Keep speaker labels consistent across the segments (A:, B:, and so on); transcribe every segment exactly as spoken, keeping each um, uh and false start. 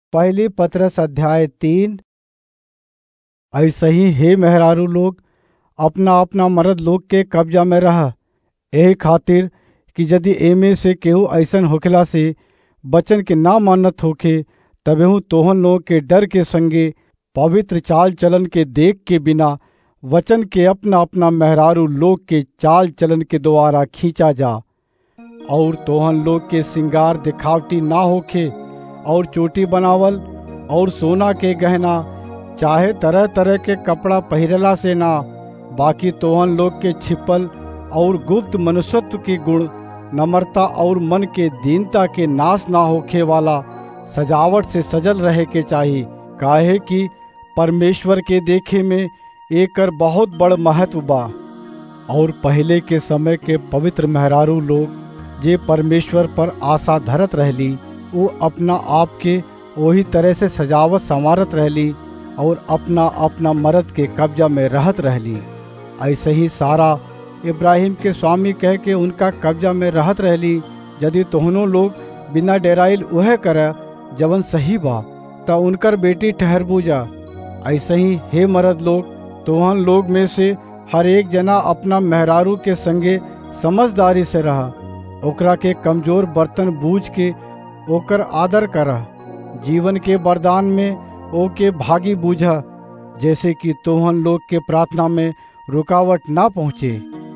A: पहली पत्रस अध्याय तीन। ऐसे ही हे मेहरारू लोग, अपना अपना मर्द लोग के कब्जा में रह, एही खातिर कि यदि एमे से केहू ऐसन होखला से वचन के ना मानत होखे, तबेहू तोहन लोग के डर के संगे पवित्र चाल चलन के देख के बिना वचन के अपना अपना मेहरारू लोग के चाल चलन के द्वारा खींचा जा। और तोहन लोग के श्रृंगार दिखावटी ना होखे, और चोटी बनावल और सोना के गहना चाहे तरह तरह के कपड़ा पहिरला से ना, बाकी तोहन लोग के छिपल और गुप्त मनुष्यत्व के गुण, नम्रता और मन के दीनता के नाश ना होखे वाला सजावट से सजल रहे के चाहिए। काहे कि परमेश्वर के देखे में एकर बहुत बड़ महत्व बा। और पहले के समय के पवित्र मेहरारू लोग जे परमेश्वर पर आशा धरत रहली, वो अपना आप के वही तरह से सजावट संवारत रहली और अपना अपना मर्द के कब्जा में रहत रहली। ऐसे ही सारा इब्राहिम के स्वामी कह के उनका कब्जा में रहत रहली। यदि तोहनों लोग बिना डेराइल वह करे जवन सही बा, त उनकर बेटी ठहरबू जा। ऐसे ही हे मर्द लोग, तोहन लोग में से हर एक जना अपना मेहरारू के संगे समझदारी से रहा, ओकरा के कमजोर बर्तन बूझ के ओकर आदर करा, जीवन के वरदान में ओके भागी बूझा, जैसे कि तोहन लोग के प्रार्थना में रुकावट ना पहुँचे।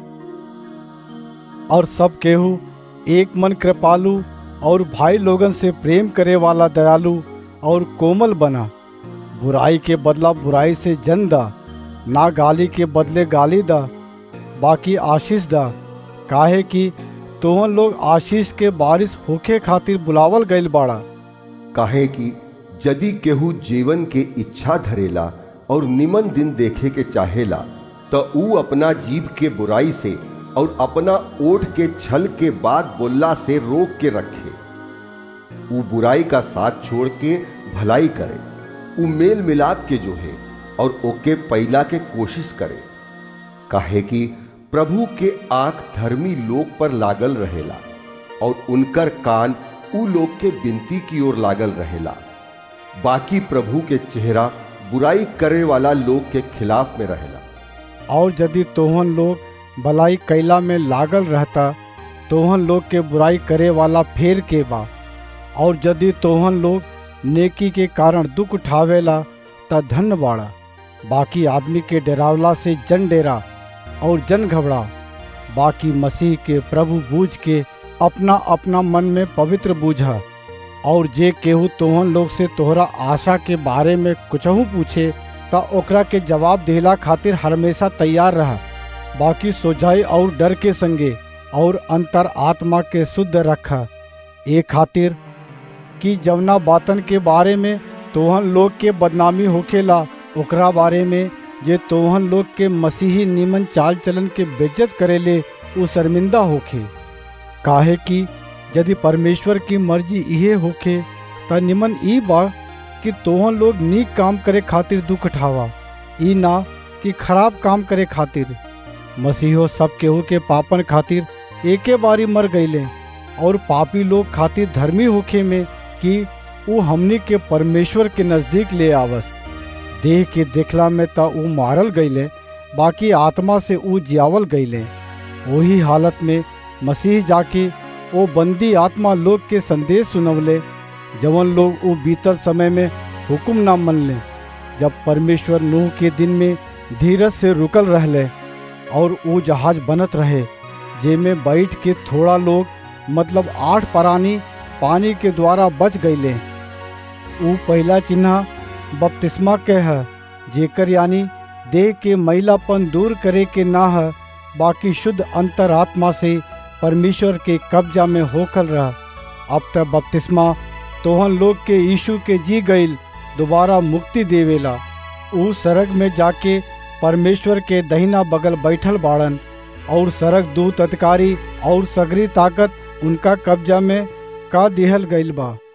A: और सब केहू एक मन कृपालु और भाई लोगन से प्रेम करे वाला दयालु और कोमल बना। बुराई के बदला बुराई से जन दा, ना गाली के बदले गाली दा, बाकी आशीष दा। काहे कि तोहन लोग आशीष के बारिश होखे खातिर बुलावल गइल बाड़ा।
B: काहे कि यदि केहू जीवन के इच्छा धरेला और निमन दिन देखे के चाहेला, तो ऊ अपना जीभ के बुराई से और अपना ओठ के छल के बात बोलला से रोक के रखे। ऊ बुराई का साथ छोड़ के भलाई करे, ऊ मेल मिलाप के जो है और ओके पैला के कोशिश करे। काहे कि प्रभु के आंख धर्मी लोग पर लागल रहेला और उनकर कान ऊ लोग के विनती की ओर लागल रहेला। बाकी प्रभु के चेहरा बुराई करे वाला लोग के खिलाफ में रहेला।
A: और यदि तोहन लोग भलाई कैला में लागल रहता, तोहन लोग के बुराई करे वाला फेर के बा। और यदि तोहन लोग नेकी के कारण दुख उठावेला, त धन्य बाड़ा। बाकी आदमी के डरावला से जन डेरा और जन घबरा, बाकी मसीह के प्रभु बूझ के अपना अपना मन में पवित्र बूझा। और जे केहू तोहन लोग से तोहरा आशा के बारे में कुछहू पूछे, ता ओकरा के जवाब देला खातिर हमेशा तैयार रहा। बाकी सोझाई और डर के संगे और अंतर आत्मा के शुद्ध रखा, ए खातिर कि जवना बातन के बारे में तोहन लोग के बदनामी होखेला, ओकरा बारे में जे तोहन लोग के मसीही निमन चाल चलन के बेइज्जत करेले, वो शर्मिंदा होखे। काहे कि यदि परमेश्वर की मर्जी इहे होखे, त निमन ई बा कि तोहन लोग नीक काम करे खातिर दुख उठावा, ई ना कि खराब काम करे खातिर। मसीहो सब केहू के पापन खातिर एके बारी मर गईले, और पापी लोग खातिर धर्मी होखे में कि वो हमनी के परमेश्वर के नजदीक ले आवस। देह के देखला में ता ऊ मारल गईले, बाकी आत्मा से ऊ जियावल गईले। वही हालत में मसीह जाके वो बंदी आत्मा लोग के संदेश सुनवले, जवन लोग वो बीतल समय में हुक्म ना मनले, जब परमेश्वर नूह के दिन में धीरज से रुकल रहले और वो जहाज बनत रहे, जेमे बैठ के थोड़ा लोग मतलब आठ प्राणी पानी के द्वारा बच गईले। वो पहला चिन्ह बपतिस्मा के है, जेकर यानी देह के मैलापन दूर करे के ना है, बाकी शुद्ध अंतरात्मा से परमेश्वर के कब्जा में होखल रहा। अब तक बपतिस्मा तोहन लोग के यीशु के जी गईल दोबारा मुक्ति देवेला। ऊ सरग में जाके परमेश्वर के दहिना बगल बैठल बाड़न, और सरग दूत अधिकारी और सगरी ताकत उनका कब्जा में का दिहल गईल बा।